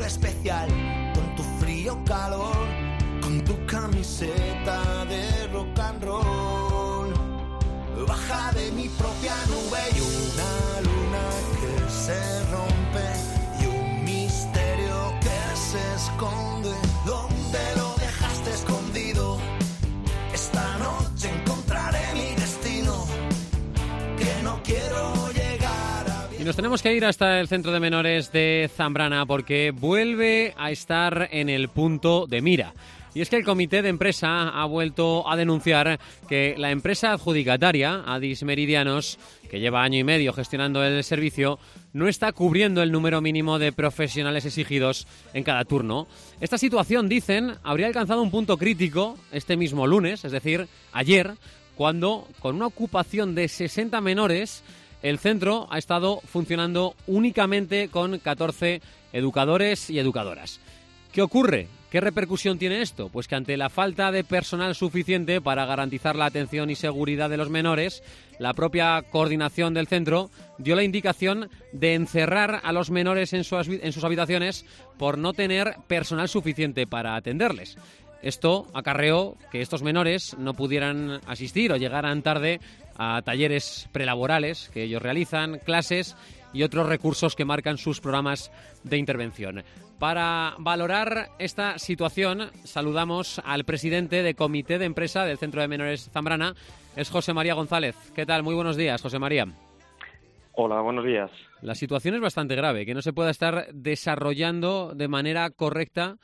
especial, con tu frío calor, con tu camiseta de rock and roll. Baja de mi propia nube y una luna que se rompe y un misterio que se esconde. ¿Dónde lo dejaste escondido? Esta noche encontraré mi destino, que no quiero llegar a... Y nos tenemos que ir hasta el centro de menores de Zambrana porque vuelve a estar en el punto de mira. Y es que el comité de empresa ha vuelto a denunciar que la empresa adjudicataria, Adis Meridianos, que lleva año y medio gestionando el servicio, no está cubriendo el número mínimo de profesionales exigidos en cada turno. Esta situación, dicen, habría alcanzado un punto crítico este mismo lunes, es decir, ayer, cuando, con una ocupación de 60 menores, el centro ha estado funcionando únicamente con 14 educadores y educadoras. ¿Qué ocurre? ¿Qué repercusión tiene esto? Pues que ante la falta de personal suficiente para garantizar la atención y seguridad de los menores, la propia coordinación del centro dio la indicación de encerrar a los menores en sus habitaciones por no tener personal suficiente para atenderles. Esto acarreó que estos menores no pudieran asistir o llegaran tarde a talleres prelaborales que ellos realizan, clases y otros recursos que marcan sus programas de intervención. Para valorar esta situación, saludamos al presidente de Comité de Empresa del Centro de Menores Zambrana, es José María González. ¿Qué tal? Muy buenos días, José María. Hola, buenos días. La situación es bastante grave, que no se pueda estar desarrollando de manera correcta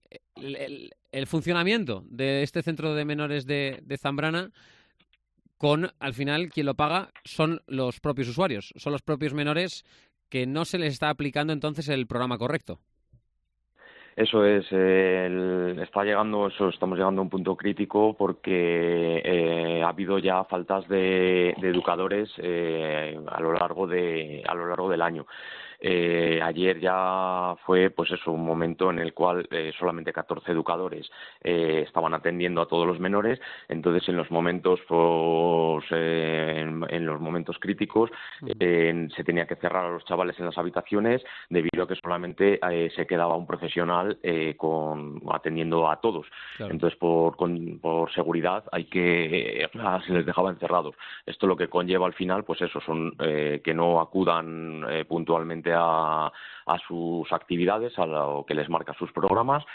el funcionamiento de este Centro de Menores de Zambrana con, al final, quien lo paga son los propios usuarios, son los propios menores que no se les está aplicando entonces el programa correcto. Eso es, estamos llegando a un punto crítico porque ha habido ya faltas de educadores a lo largo del año. Ayer ya fue un momento en el cual solamente 14 educadores estaban atendiendo a todos los menores. Entonces en los momentos críticos se tenía que cerrar a los chavales en las habitaciones debido a que solamente se quedaba un profesional atendiendo a todos. Claro. Entonces por seguridad se les dejaba encerrados. Esto lo que conlleva al final son que no acudan puntualmente a sus actividades, a lo que les marca sus programas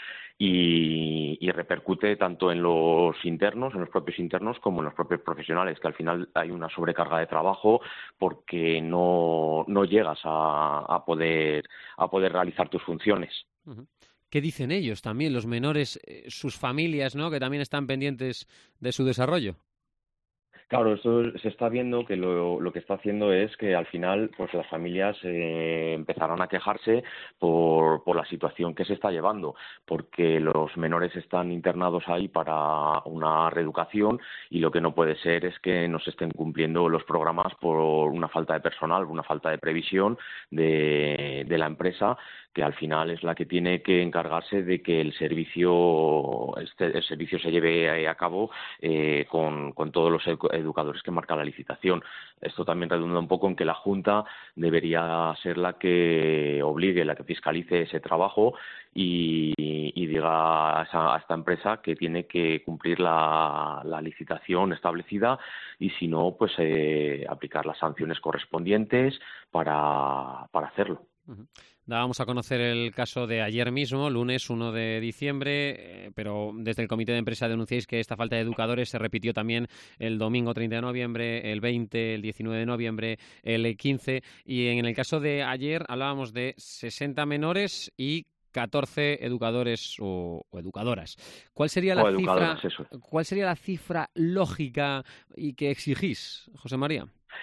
y repercute tanto en los propios internos como en los propios profesionales, que al final hay una sobrecarga de trabajo porque no llegas a poder realizar tus funciones. Uh-huh. ¿Qué dicen ellos también, los menores, sus familias, ¿no?, que también están pendientes de su desarrollo? Claro, esto se está viendo que lo que está haciendo es que al final las familias empezarán a quejarse por la situación que se está llevando, porque los menores están internados ahí para una reeducación y lo que no puede ser es que no se estén cumpliendo los programas por una falta de personal, una falta de previsión de la empresa, que al final es la que tiene que encargarse de que el servicio se lleve a cabo con todos los educadores que marca la licitación. Esto también redunda un poco en que la Junta debería ser la que obligue, la que fiscalice ese trabajo y diga a esta empresa que tiene que cumplir la licitación establecida y si no, aplicar las sanciones correspondientes para hacerlo. Uh-huh. Dábamos a conocer el caso de ayer mismo, lunes 1 de diciembre, pero desde el comité de empresa denunciáis que esta falta de educadores se repitió también el domingo 30 de noviembre, el 20, el 19 de noviembre, el 15, y en el caso de ayer hablábamos de 60 menores y 14 educadores o educadoras. ¿Cuál sería la cifra lógica y que exigís, José María?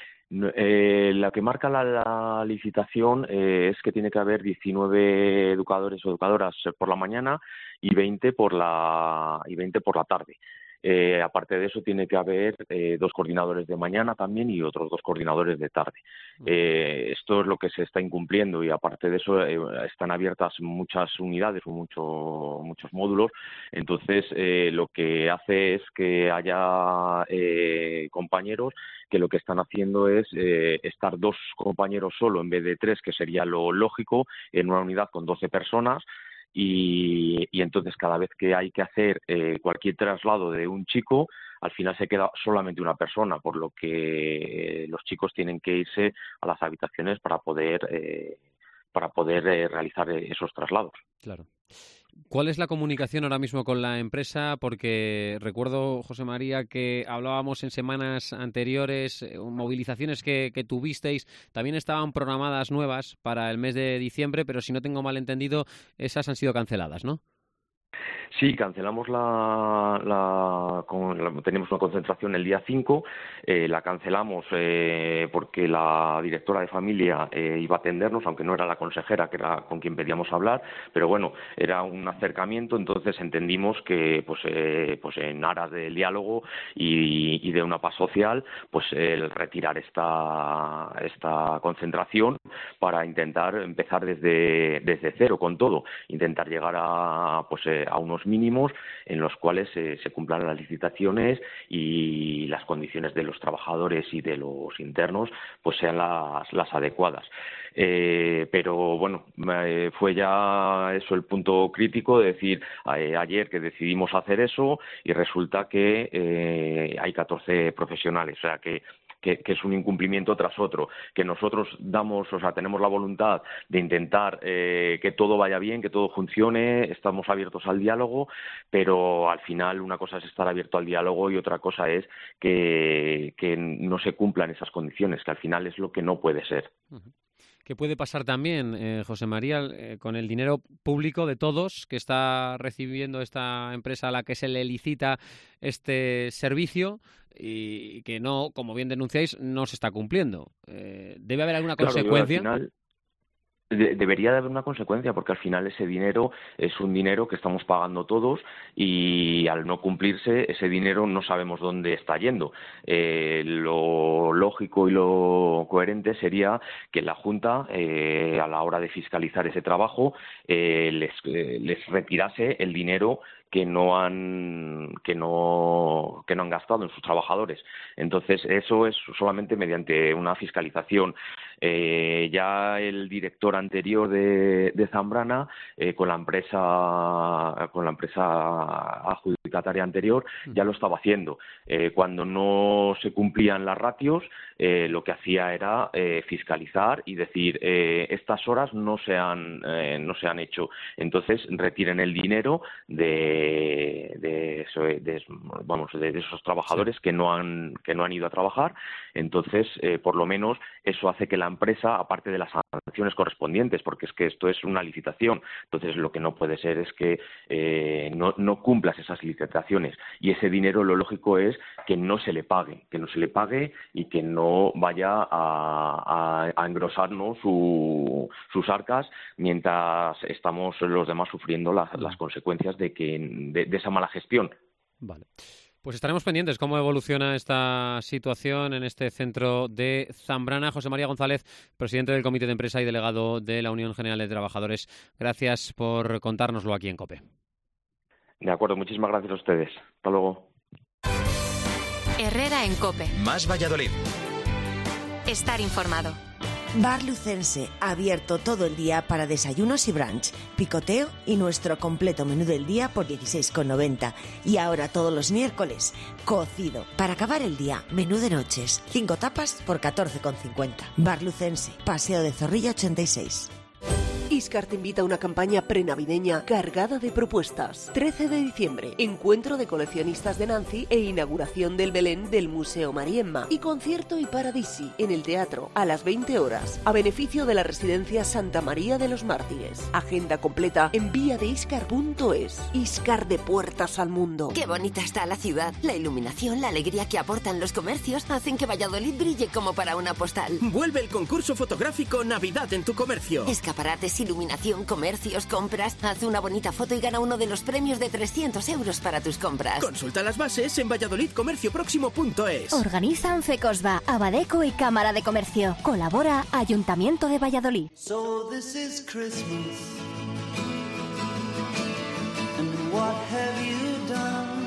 La que marca la licitación es que tiene que haber 19 educadores o educadoras por la mañana y 20 por la tarde. Aparte de eso, tiene que haber 2 coordinadores de mañana también y otros 2 coordinadores de tarde. Esto es lo que se está incumpliendo y aparte de eso están abiertas muchas unidades o muchos módulos. Entonces, lo que hace es que haya compañeros que lo que están haciendo es estar 2 compañeros solo en vez de 3, que sería lo lógico, en una unidad con 12 personas. Y entonces cada vez que hay que hacer cualquier traslado de un chico, al final se queda solamente una persona, por lo que los chicos tienen que irse a las habitaciones para poder realizar esos traslados. Claro. ¿Cuál es la comunicación ahora mismo con la empresa? Porque recuerdo, José María, que hablábamos en semanas anteriores, movilizaciones que tuvisteis, también estaban programadas nuevas para el mes de diciembre, pero si no tengo mal entendido, esas han sido canceladas, ¿no? Sí, cancelamos teníamos una concentración el día 5, la cancelamos porque la directora de familia iba a atendernos, aunque no era la consejera, que era con quien pedíamos hablar, pero bueno, era un acercamiento, entonces entendimos que pues en aras del diálogo y de una paz social, pues el retirar esta concentración para intentar empezar desde cero con todo, intentar llegar a unos mínimos en los cuales se cumplan las licitaciones y las condiciones de los trabajadores y de los internos pues sean las adecuadas. Pero bueno, fue ya eso el punto crítico de decir ayer que decidimos hacer eso y resulta que hay 14 profesionales, o sea que es un incumplimiento tras otro, que nosotros tenemos la voluntad de intentar que todo vaya bien, que todo funcione, estamos abiertos al diálogo, pero al final una cosa es estar abierto al diálogo y otra cosa es que no se cumplan esas condiciones, que al final es lo que no puede ser. ¿Qué puede pasar también, José María, con el dinero público de todos que está recibiendo esta empresa a la que se le licita este servicio y que no, como bien denunciáis, no se está cumpliendo? ¿Debe haber alguna consecuencia? Al final debería de haber una consecuencia, porque al final ese dinero es un dinero que estamos pagando todos y al no cumplirse ese dinero no sabemos dónde está yendo. Lo lógico y lo coherente sería que la Junta, a la hora de fiscalizar ese trabajo, les retirase el dinero que no han gastado en sus trabajadores. Entonces eso es solamente mediante una fiscalización. Ya el director anterior de Zambrana, con la empresa adjudicataria anterior, ya lo estaba haciendo. Cuando no se cumplían las ratios, lo que hacía era fiscalizar y decir estas horas no se han hecho, entonces retiren el dinero de esos trabajadores que no han ido a trabajar. Entonces por lo menos eso hace que la empresa, aparte de las sanciones correspondientes, porque es que esto es una licitación, entonces lo que no puede ser es que no cumplas esas licitaciones, y ese dinero lo lógico es que no se le pague y que no vaya a engrosarnos sus arcas mientras estamos los demás sufriendo las consecuencias de esa mala gestión. Vale. Pues estaremos pendientes cómo evoluciona esta situación en este centro de Zambrana. José María González, presidente del Comité de Empresa y delegado de la Unión General de Trabajadores, gracias por contárnoslo aquí en COPE. De acuerdo, muchísimas gracias a ustedes. Hasta luego. Herrera en COPE. Más Valladolid. Estar informado. Bar Lucense, abierto todo el día para desayunos y brunch, picoteo y nuestro completo menú del día por 16,90. Y ahora todos los miércoles, cocido. Para acabar el día, menú de noches, 5 tapas por 14,50. Bar Lucense, Paseo de Zorrilla 86. Iscar te invita a una campaña prenavideña cargada de propuestas. 13 de diciembre, encuentro de coleccionistas de Nancy e inauguración del Belén del Museo Mariemma y concierto y paradisi en el teatro a las 20 horas a beneficio de la residencia Santa María de los Mártires. Agenda completa en viadeiscar.es. Iscar, de puertas al mundo. Qué bonita está la ciudad. La iluminación, la alegría que aportan los comercios hacen que Valladolid brille como para una postal. Vuelve el concurso fotográfico Navidad en tu comercio. Escaparates luces, iluminación, comercios, compras. Haz una bonita foto y gana uno de los premios de 300 euros para tus compras. Consulta las bases en valladolidcomercioproximo.es. Organizan Fecosba, Abadeco y Cámara de Comercio. Colabora Ayuntamiento de Valladolid. So this is Christmas. And what have you done?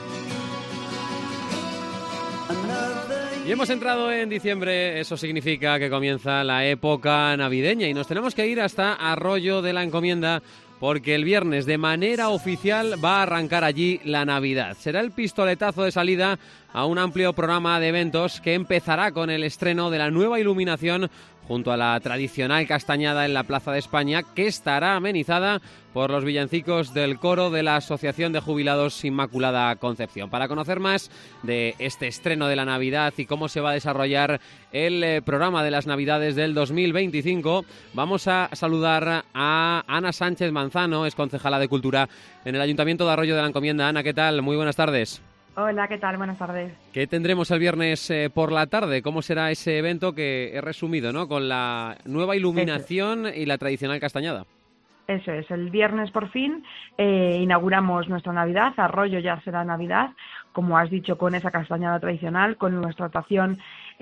Y hemos entrado en diciembre, eso significa que comienza la época navideña y nos tenemos que ir hasta Arroyo de la Encomienda porque el viernes de manera oficial va a arrancar allí la Navidad. Será el pistoletazo de salida a un amplio programa de eventos que empezará con el estreno de la nueva iluminación junto a la tradicional castañada en la Plaza de España, que estará amenizada por los villancicos del coro de la Asociación de Jubilados Inmaculada Concepción. Para conocer más de este estreno de la Navidad y cómo se va a desarrollar el programa de las Navidades del 2025, vamos a saludar a Ana Sánchez Manzano, es concejala de Cultura en el Ayuntamiento de Arroyo de la Encomienda. Ana, ¿qué tal? Muy buenas tardes. Hola, ¿qué tal? Buenas tardes. ¿Qué tendremos el viernes por la tarde? ¿Cómo será ese evento que he resumido, ¿no? Con la nueva iluminación y la tradicional castañada. Eso es, el viernes por fin inauguramos nuestra Navidad, Arroyo ya será Navidad, como has dicho, con esa castañada tradicional, con nuestra actuación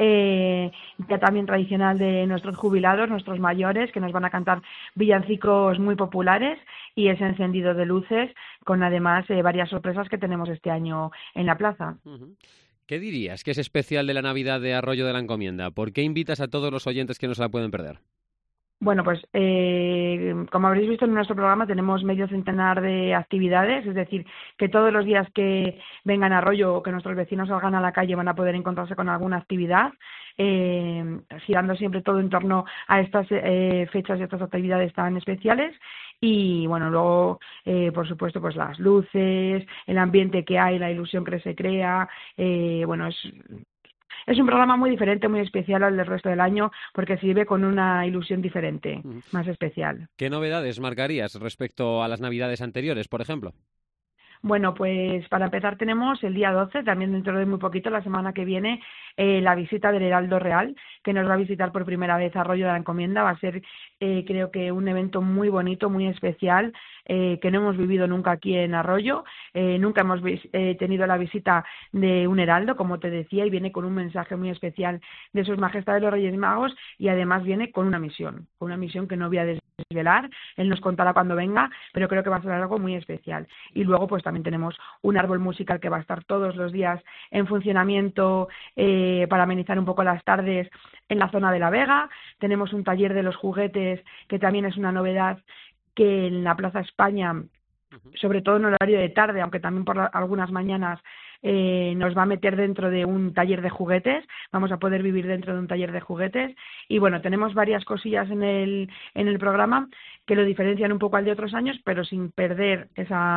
ya también tradicional de nuestros jubilados, nuestros mayores, que nos van a cantar villancicos muy populares y ese encendido de luces, con además varias sorpresas que tenemos este año en la plaza. ¿Qué dirías que es especial de la Navidad de Arroyo de la Encomienda? ¿Por qué invitas a todos los oyentes que no se la pueden perder? Bueno, pues como habréis visto en nuestro programa tenemos medio centenar de actividades, es decir, que todos los días que vengan a Arroyo o que nuestros vecinos salgan a la calle van a poder encontrarse con alguna actividad, girando siempre todo en torno a estas fechas y estas actividades tan especiales. Y bueno, luego, por supuesto, pues las luces, el ambiente que hay, la ilusión que se crea, bueno, es un programa muy diferente, muy especial al del resto del año, porque se vive con una ilusión diferente, más especial. ¿Qué novedades marcarías respecto a las Navidades anteriores, por ejemplo? Bueno, pues para empezar tenemos el día 12, también dentro de muy poquito, la semana que viene, la visita del Heraldo Real, que nos va a visitar por primera vez Arroyo de la Encomienda. Va a ser, creo que, un evento muy bonito, muy especial, que no hemos vivido nunca aquí en Arroyo. Nunca hemos tenido la visita de un heraldo, como te decía, y viene con un mensaje muy especial de sus majestades los Reyes Magos, y además viene con una misión que no voy a desvelar, él nos contará cuando venga, pero creo que va a ser algo muy especial. Y luego pues también tenemos un árbol musical que va a estar todos los días en funcionamiento para amenizar un poco las tardes en la zona de La Vega. Tenemos un taller de los juguetes, que también es una novedad, que en la Plaza España, sobre todo en horario de tarde, aunque también por algunas mañanas, nos va a meter dentro de un taller de juguetes. Vamos a poder vivir dentro de un taller de juguetes. Y bueno, tenemos varias cosillas en el programa que lo diferencian un poco al de otros años, pero sin perder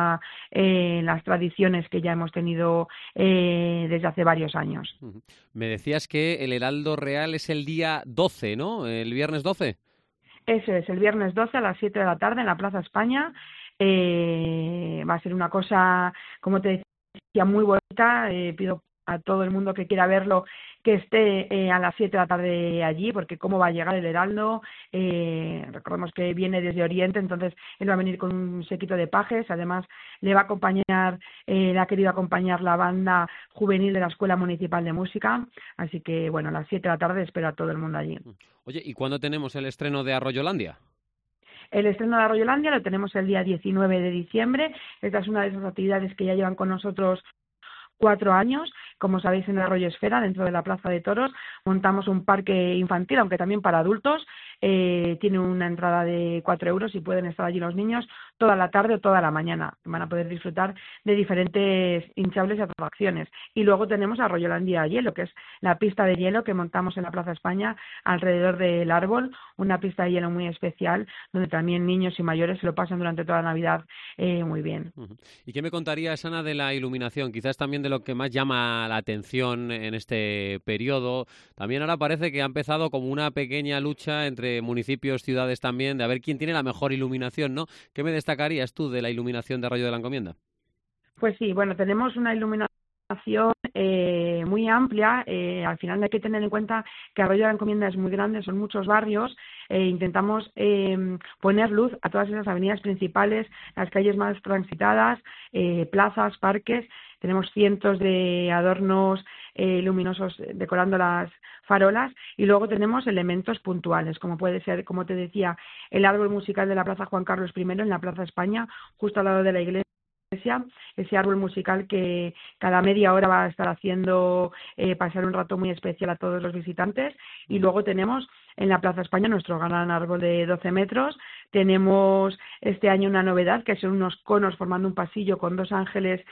las tradiciones que ya hemos tenido desde hace varios años. Me decías que el Heraldo Real es el día 12, ¿no? ¿El viernes 12? Eso es, el viernes 12 a las 7 de la tarde en la Plaza España. Va a ser una cosa, como te decía, muy bonita. Pido a todo el mundo que quiera verlo que esté a las 7 de la tarde allí, porque cómo va a llegar el Heraldo. Recordemos que viene desde Oriente, entonces él va a venir con un séquito de pajes. Además le va a acompañar, le ha querido acompañar la banda juvenil de la Escuela Municipal de Música, así que bueno, a las 7 de la tarde espero a todo el mundo allí. Oye, ¿y cuándo tenemos el estreno de Arroyolandia? El estreno de Arroyolandia lo tenemos el día 19 de diciembre. Esta es una de esas actividades que ya llevan con nosotros 4 años. Como sabéis, en Arroyo Esfera, dentro de la Plaza de Toros, montamos un parque infantil, aunque también para adultos. Tiene una entrada de 4 euros y pueden estar allí los niños toda la tarde o toda la mañana. Van a poder disfrutar de diferentes hinchables y atracciones. Y luego tenemos Arroyolandia Hielo, que es la pista de hielo que montamos en la Plaza España alrededor del árbol. Una pista de hielo muy especial, donde también niños y mayores se lo pasan durante toda la Navidad muy bien. ¿Y qué me contarías, Ana, de la iluminación? Quizás también de lo que más llama la atención en este periodo. También ahora parece que ha empezado como una pequeña lucha entre municipios, ciudades también, de a ver quién tiene la mejor iluminación, ¿no? ¿Qué me destacarías tú de la iluminación de Arroyo de la Encomienda? Pues sí, bueno, tenemos una iluminación muy amplia. Al final hay que tener en cuenta que Arroyo de la Encomienda es muy grande, son muchos barrios, intentamos poner luz a todas esas avenidas principales, las calles más transitadas, plazas, parques. Tenemos cientos de adornos luminosos decorando las farolas y luego tenemos elementos puntuales, como puede ser, como te decía, el árbol musical de la Plaza Juan Carlos I en la Plaza España, justo al lado de la iglesia. Ese árbol musical que cada media hora va a estar haciendo pasar un rato muy especial a todos los visitantes. Y luego tenemos en la Plaza España nuestro gran árbol de 12 metros. Tenemos este año una novedad, que son unos conos formando un pasillo con 2 ángeles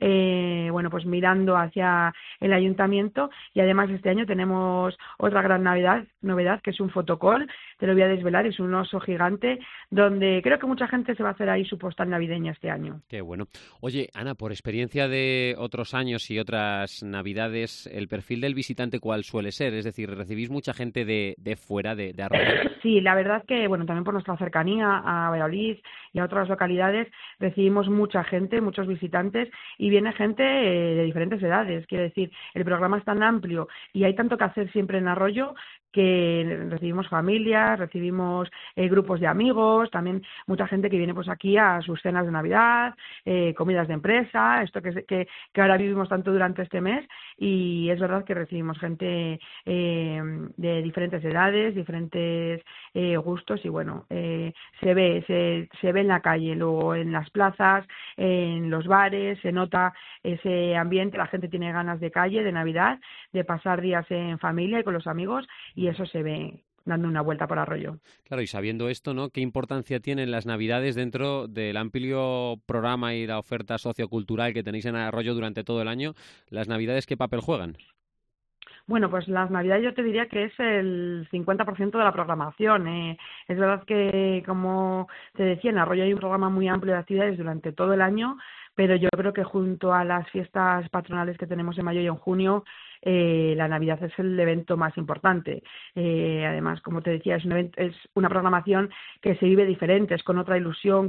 pues mirando hacia el ayuntamiento. Y además este año tenemos otra gran novedad, que es un fotocall. Te lo voy a desvelar, es un oso gigante donde creo que mucha gente se va a hacer ahí su postal navideña este año. Qué bueno. Oye, Ana, por experiencia de otros años y otras navidades, ¿el perfil del visitante cuál suele ser? Es decir, ¿recibís mucha gente de fuera de Arroyo? Sí, la verdad que, también por nuestra cercanía a Valladolid y a otras localidades, recibimos mucha gente, muchos visitantes, y viene gente de diferentes edades. Quiero decir, el programa es tan amplio y hay tanto que hacer siempre en Arroyo que recibimos familias, recibimos grupos de amigos, también mucha gente que viene pues aquí a sus cenas de Navidad, comidas de empresa, esto que ahora vivimos tanto durante este mes, y es verdad que recibimos gente de diferentes edades, diferentes gustos, y se ve en la calle, luego en las plazas, en los bares, se nota ese ambiente, la gente tiene ganas de calle, de Navidad, de pasar días en familia y con los amigos, y eso se ve dando una vuelta por Arroyo. Claro, y sabiendo esto, ¿no?, ¿qué importancia tienen las Navidades dentro del amplio programa y la oferta sociocultural que tenéis en Arroyo durante todo el año? ¿Las Navidades qué papel juegan? Bueno, pues las Navidades yo te diría que es el 50% de la programación. Es verdad que, como te decía, en Arroyo hay un programa muy amplio de actividades durante todo el año, pero yo creo que junto a las fiestas patronales que tenemos en mayo y en junio, la Navidad es el evento más importante. Además, como te decía, es una programación que se vive diferente, es con otra ilusión,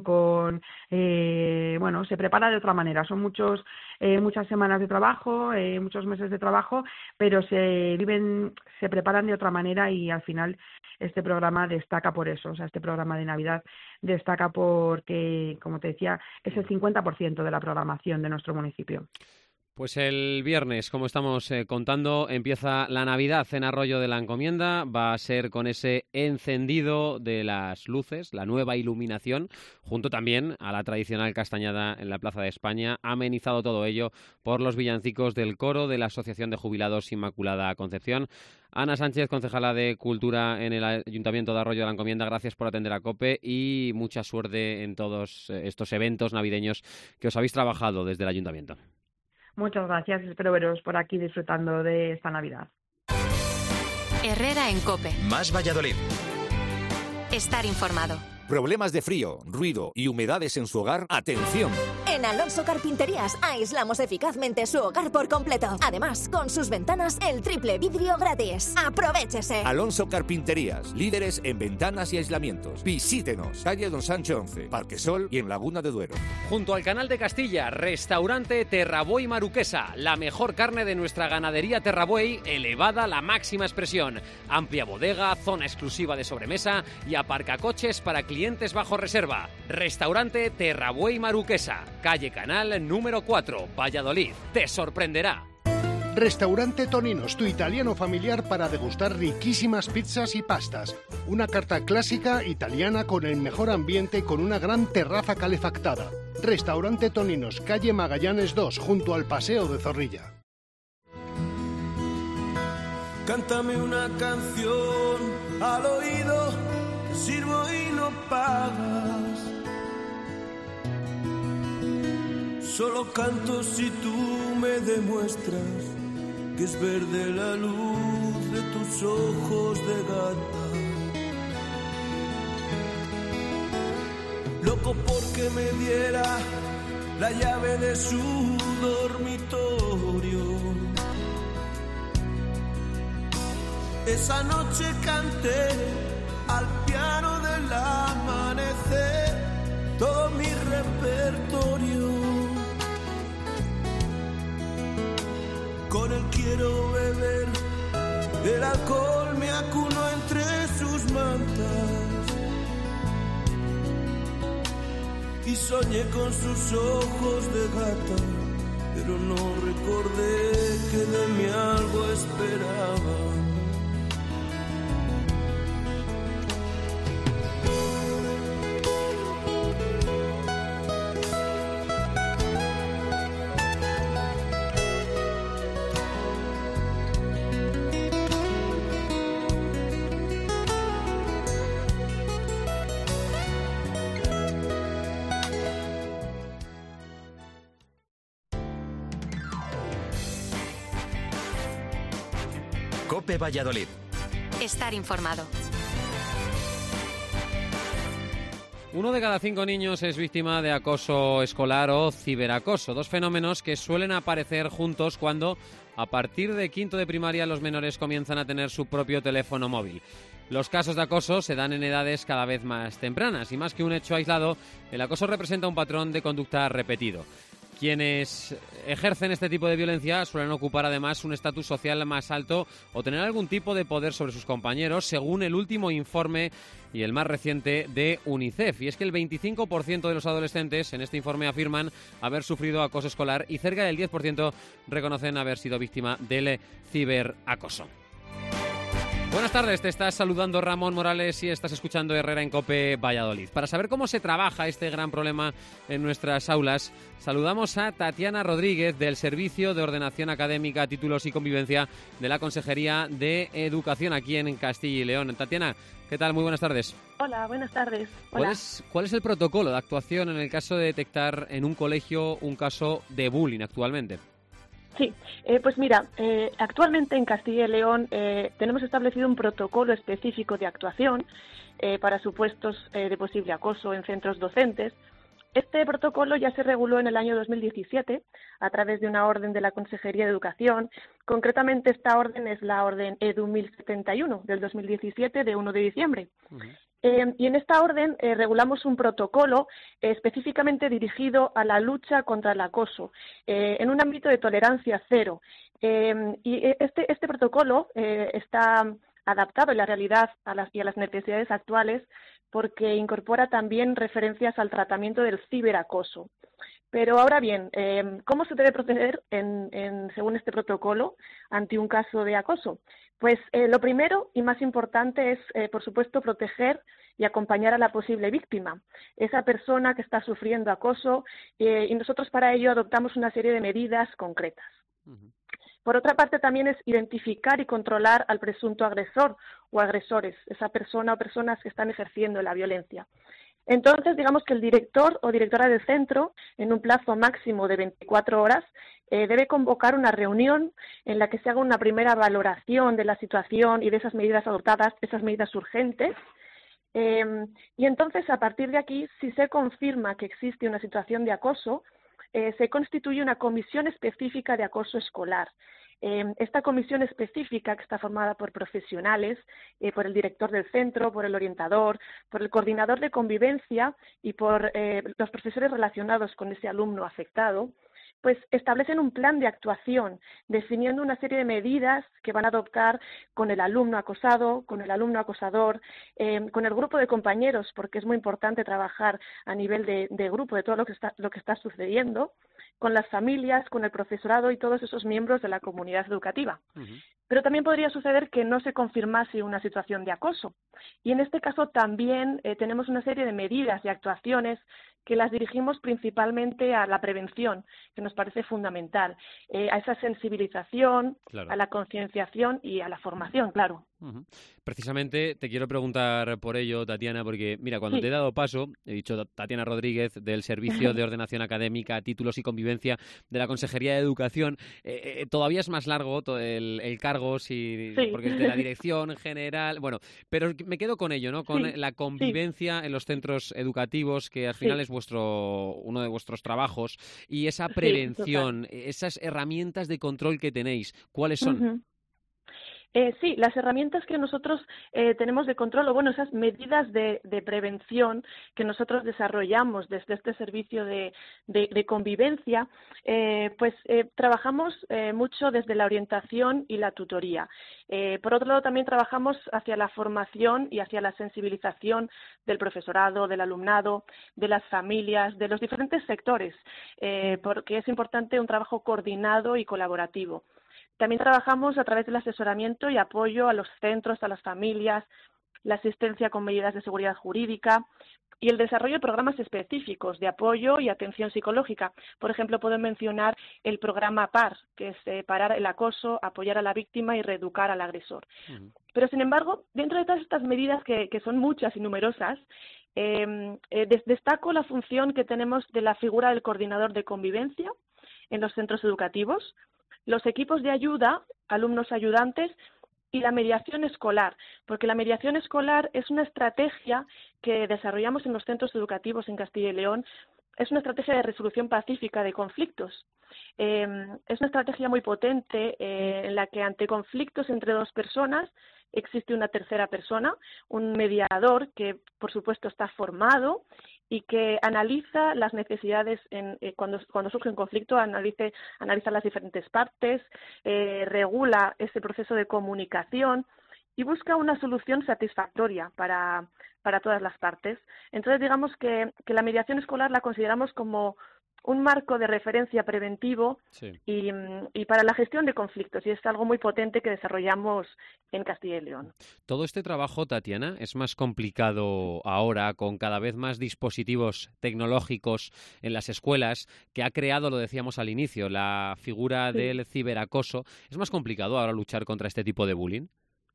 se prepara de otra manera. Son muchas semanas de trabajo, muchos meses de trabajo, pero se preparan de otra manera, y al final este programa destaca por eso. O sea, este programa de Navidad destaca porque, como te decía, es el 50% de la programación de nuestro municipio. Pues el viernes, como estamos contando, empieza la Navidad en Arroyo de la Encomienda. Va a ser con ese encendido de las luces, la nueva iluminación, junto también a la tradicional castañada en la Plaza de España, amenizado todo ello por los villancicos del coro de la Asociación de Jubilados Inmaculada Concepción. Ana Sánchez, concejala de Cultura en el Ayuntamiento de Arroyo de la Encomienda, gracias por atender a COPE y mucha suerte en todos estos eventos navideños que os habéis trabajado desde el Ayuntamiento. Muchas gracias, espero veros por aquí disfrutando de esta Navidad. Herrera en COPE. Más Valladolid. Estar informado. ¿Problemas de frío, ruido y humedades en su hogar? ¡Atención! En Alonso Carpinterías aislamos eficazmente su hogar por completo. Además, con sus ventanas, el triple vidrio gratis. ¡Aprovechese! Alonso Carpinterías, líderes en ventanas y aislamientos. Visítenos, calle Don Sancho 11, Parque Sol y en Laguna de Duero. Junto al Canal de Castilla, restaurante Terrabuey Maruquesa, la mejor carne de nuestra ganadería Terrabuey, elevada a la máxima expresión. Amplia bodega, zona exclusiva de sobremesa y aparcacoches para clientes bajo reserva. Restaurante Terrabuey Maruquesa, calle Canal número 4, Valladolid. Te sorprenderá. Restaurante Toninos, tu italiano familiar para degustar riquísimas pizzas y pastas. Una carta clásica italiana con el mejor ambiente y con una gran terraza calefactada. Restaurante Toninos, calle Magallanes 2, junto al Paseo de Zorrilla. Cántame una canción al oído, te sirvo y no pagas. Solo canto si tú me demuestras que es verde la luz de tus ojos de gata. Loco porque me diera la llave de su dormitorio. Esa noche canté al piano del amanecer todo mi repertorio. Con él quiero beber, el alcohol me acuno entre sus mantas. y soñé con sus ojos de gata, pero no recordé que de mí algo esperaba. COPE Valladolid. Estar informado. 1 de cada 5 niños es víctima de acoso escolar o ciberacoso, 2 fenómenos que suelen aparecer juntos cuando, a partir de quinto de primaria, los menores comienzan a tener su propio teléfono móvil. Los casos de acoso se dan en edades cada vez más tempranas y, más que un hecho aislado, el acoso representa un patrón de conducta repetido. Quienes ejercen este tipo de violencia suelen ocupar además un estatus social más alto o tener algún tipo de poder sobre sus compañeros, según el último informe y el más reciente de UNICEF. Y es que el 25% de los adolescentes en este informe afirman haber sufrido acoso escolar y cerca del 10% reconocen haber sido víctima del ciberacoso. Buenas tardes, te estás saludando Ramón Morales y estás escuchando Herrera en COPE Valladolid. Para saber cómo se trabaja este gran problema en nuestras aulas, saludamos a Tatiana Rodríguez del Servicio de Ordenación Académica, Títulos y Convivencia de la Consejería de Educación aquí en Castilla y León. Tatiana, ¿qué tal? Muy buenas tardes. Hola, buenas tardes. Hola. ¿Cuál es el protocolo de actuación en el caso de detectar en un colegio un caso de bullying actualmente? Sí, pues mira, actualmente en Castilla y León tenemos establecido un protocolo específico de actuación para supuestos de posible acoso en centros docentes. Este protocolo ya se reguló en el año 2017 a través de una orden de la Consejería de Educación. Concretamente, esta orden es la orden EDU 1071 del 2017 de 1 de diciembre. Y en esta orden regulamos un protocolo específicamente dirigido a la lucha contra el acoso en un ámbito de tolerancia cero. Y este protocolo está adaptado en la realidad y a las necesidades actuales porque incorpora también referencias al tratamiento del ciberacoso. Pero ahora bien, ¿cómo se debe proceder según este protocolo ante un caso de acoso? Pues lo primero y más importante es, por supuesto, proteger y acompañar a la posible víctima, esa persona que está sufriendo acoso, y nosotros para ello adoptamos una serie de medidas concretas. Por otra parte, también es identificar y controlar al presunto agresor o agresores, esa persona o personas que están ejerciendo la violencia. Entonces, digamos que el director o directora del centro, en un plazo máximo de 24 horas, debe convocar una reunión en la que se haga una primera valoración de la situación y de esas medidas adoptadas, esas medidas urgentes. Y entonces, a partir de aquí, si se confirma que existe una situación de acoso, se constituye una comisión específica de acoso escolar. Esta comisión específica, que está formada por profesionales, por el director del centro, por el orientador, por el coordinador de convivencia y por los profesores relacionados con ese alumno afectado, pues establecen un plan de actuación, definiendo una serie de medidas que van a adoptar con el alumno acosado, con el alumno acosador, con el grupo de compañeros, porque es muy importante trabajar a nivel de grupo de todo lo que está sucediendo, con las familias, con el profesorado y todos esos miembros de la comunidad educativa. Pero también podría suceder que no se confirmase una situación de acoso. Y en este caso también tenemos una serie de medidas y actuaciones que las dirigimos principalmente a la prevención, que nos parece fundamental, a esa sensibilización, claro, a la concienciación y a la formación, claro. Precisamente te quiero preguntar por ello, Tatiana, porque mira, cuando te he dado paso, he dicho Tatiana Rodríguez del Servicio de Ordenación Académica, Títulos y Convivencia de la Consejería de Educación, todavía es más largo el cargo, porque es de la dirección general, bueno, pero me quedo con ello, ¿no? Con la convivencia en los centros educativos, que al final es uno de vuestros trabajos, y esa prevención, esas herramientas de control que tenéis, ¿cuáles son? Sí, las herramientas que nosotros tenemos de control, o bueno, esas medidas de prevención que nosotros desarrollamos desde este servicio de convivencia, trabajamos mucho desde la orientación y la tutoría. Por otro lado, también trabajamos hacia la formación y hacia la sensibilización del profesorado, del alumnado, de las familias, de los diferentes sectores, porque es importante un trabajo coordinado y colaborativo. También trabajamos a través del asesoramiento y apoyo a los centros, a las familias, la asistencia con medidas de seguridad jurídica y el desarrollo de programas específicos de apoyo y atención psicológica. Por ejemplo, puedo mencionar el programa PAR, que es parar el acoso, apoyar a la víctima y reeducar al agresor. Pero, sin embargo, dentro de todas estas medidas, que son muchas y numerosas, destaco la función que tenemos de la figura del coordinador de convivencia en los centros educativos, los equipos de ayuda, alumnos ayudantes, y la mediación escolar, porque la mediación escolar es una estrategia que desarrollamos en los centros educativos en Castilla y León. Es una estrategia de resolución pacífica de conflictos. Es una estrategia muy potente en la que ante conflictos entre dos personas existe una tercera persona, un mediador que, por supuesto, está formado y que analiza las necesidades cuando surge un conflicto, analiza las diferentes partes, regula ese proceso de comunicación y busca una solución satisfactoria para todas las partes. Entonces, digamos que la mediación escolar la consideramos como un marco de referencia preventivo y para la gestión de conflictos, y es algo muy potente que desarrollamos en Castilla y León. Todo este trabajo, Tatiana, es más complicado ahora con cada vez más dispositivos tecnológicos en las escuelas, que ha creado, lo decíamos al inicio, la figura del ciberacoso. ¿Es más complicado ahora luchar contra este tipo de bullying?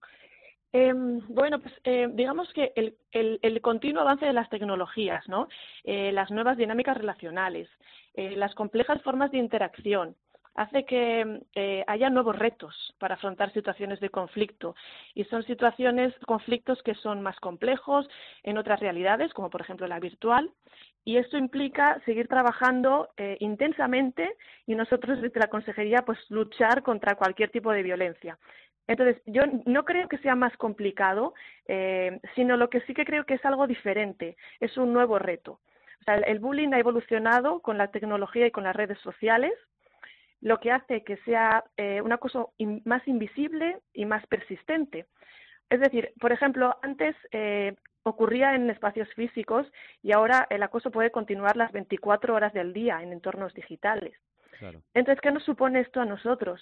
Digamos que el continuo avance de las tecnologías, ¿no? Las nuevas dinámicas relacionales, las complejas formas de interacción, hace que haya nuevos retos para afrontar situaciones de conflicto, y son conflictos que son más complejos en otras realidades, como por ejemplo la virtual, y esto implica seguir trabajando intensamente, y nosotros desde la Consejería luchar contra cualquier tipo de violencia. Entonces, yo no creo que sea más complicado, sino lo que sí que creo que es algo diferente, es un nuevo reto. O sea, el bullying ha evolucionado con la tecnología y con las redes sociales, lo que hace que sea un acoso más invisible y más persistente. Es decir, por ejemplo, antes ocurría en espacios físicos y ahora el acoso puede continuar las 24 horas del día en entornos digitales. Claro. Entonces, ¿qué nos supone esto a nosotros?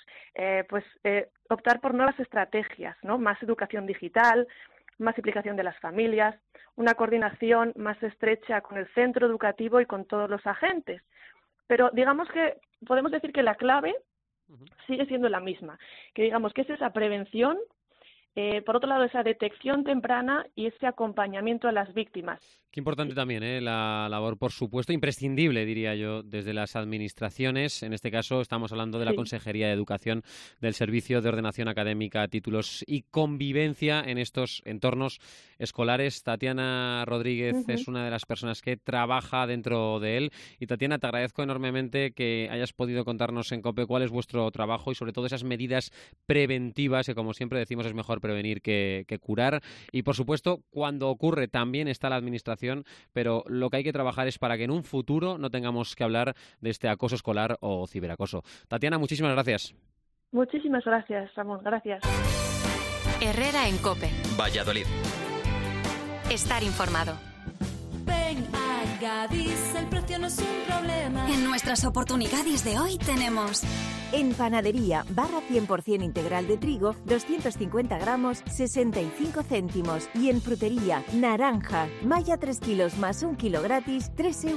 Optar por nuevas estrategias, ¿no? Más educación digital, más implicación de las familias, una coordinación más estrecha con el centro educativo y con todos los agentes. Pero digamos que podemos decir que la clave sigue siendo la misma, que digamos que es esa prevención, por otro lado esa detección temprana y ese acompañamiento a las víctimas. Qué importante también la labor, por supuesto, imprescindible, diría yo, desde las administraciones. En este caso estamos hablando de la Consejería de Educación, del Servicio de Ordenación Académica, Títulos y Convivencia en estos entornos escolares. Tatiana Rodríguez es una de las personas que trabaja dentro de él. Y Tatiana, te agradezco enormemente que hayas podido contarnos en COPE cuál es vuestro trabajo y sobre todo esas medidas preventivas, que como siempre decimos es mejor prevenir que curar. Y por supuesto, cuando ocurre también está la administración, pero lo que hay que trabajar es para que en un futuro no tengamos que hablar de este acoso escolar o ciberacoso. Tatiana, muchísimas gracias. Muchísimas gracias, Ramón. Gracias. Herrera en COPE. Valladolid. Estar informado. Ven a Gadis, el precio no es un problema. En nuestras oportunidades de hoy tenemos... En panadería, barra 100% integral de trigo, 250 gramos, 65 céntimos. Y en frutería, naranja, malla 3 kilos más 1 kilo gratis,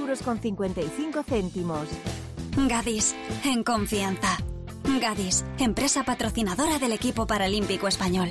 3,55 €. Gadis, en confianza. Gadis, empresa patrocinadora del equipo paralímpico español.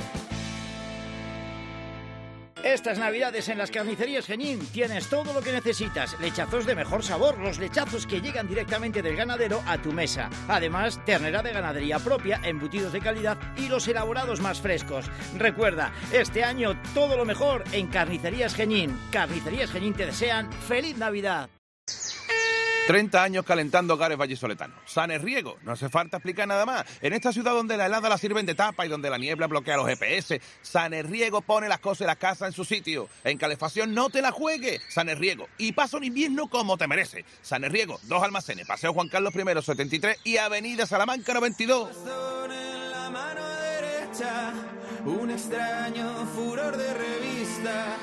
Estas navidades en las carnicerías Genín tienes todo lo que necesitas. Lechazos de mejor sabor, los lechazos que llegan directamente del ganadero a tu mesa. Además, ternera de ganadería propia, embutidos de calidad y los elaborados más frescos. Recuerda, este año todo lo mejor en Carnicerías Genín. Carnicerías Genín te desean ¡Feliz Navidad! 30 años calentando hogares vallisoletanos. Sanerriego, no hace falta explicar nada más. En esta ciudad donde la helada la sirven de tapa y donde la niebla bloquea los GPS, Sanerriego pone las cosas y las casas en su sitio. En calefacción no te la juegues, Sanerriego. Y pasa un invierno como te merece. Sanerriego, 2 almacenes, Paseo Juan Carlos I, 73 y Avenida Salamanca, 92. En la mano derecha, un extraño furor de revista.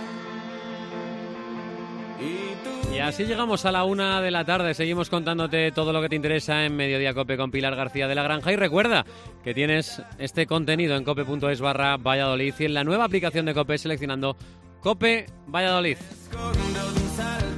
Y así llegamos a la 1 de la tarde. Seguimos contándote todo lo que te interesa en Mediodía Cope con Pilar García de la Granja. Y recuerda que tienes este contenido en cope.es/Valladolid y en la nueva aplicación de Cope seleccionando Cope Valladolid. Escondo de un salvaje.